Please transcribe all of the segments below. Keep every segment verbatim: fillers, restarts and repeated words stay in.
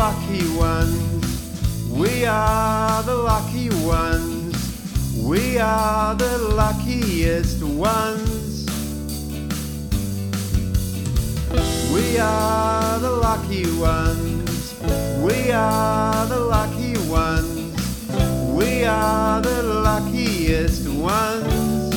lucky ones. We are the lucky ones. We are the luckiest ones. We are the lucky ones. We are the lucky ones. We are the luckiest ones.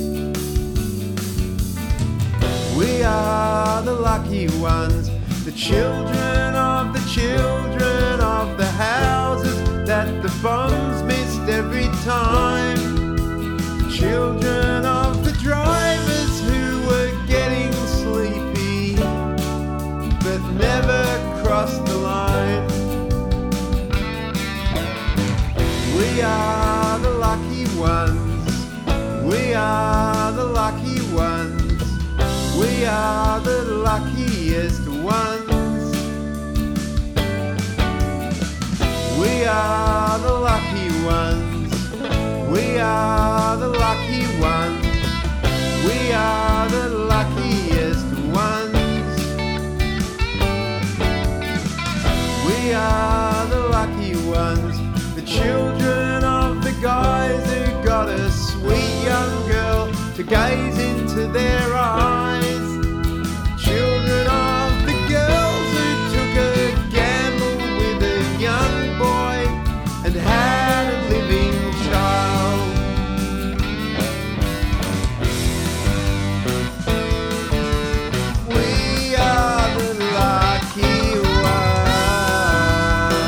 We are the lucky ones. The children of the children of the houses that the bombs missed every time. The children of the drivers who were getting sleepy but never crossed the line. We are the lucky ones. We are the lucky ones. We are the luckiest ones. We are the lucky ones. We are the lucky ones. We are the luckiest ones. We are the lucky ones. The children of the guys who got a sweet young girl to gaze into their eyes. Children of the girls who took a gamble with a young boy and had a living child. We are the lucky ones.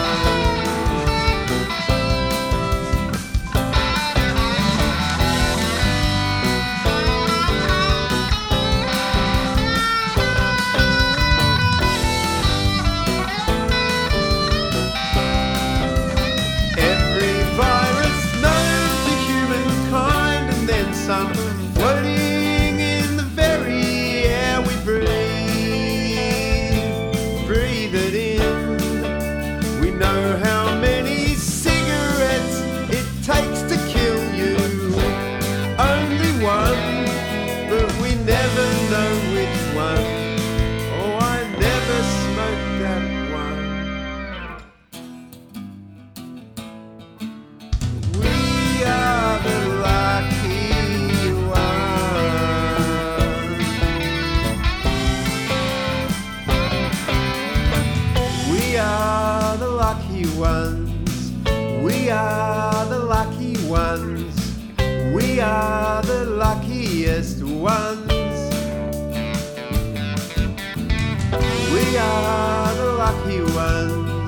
Every virus known to humankind, and then some, floating in the very air we breathe. Breathe it in. We know how many cigarettes it takes to kill you. Only one, but we never know which one. Oh, I never smoked that one. We are the lucky ones. We are the lucky ones. We are the lucky ones. We are the luckiest ones. We are the lucky ones.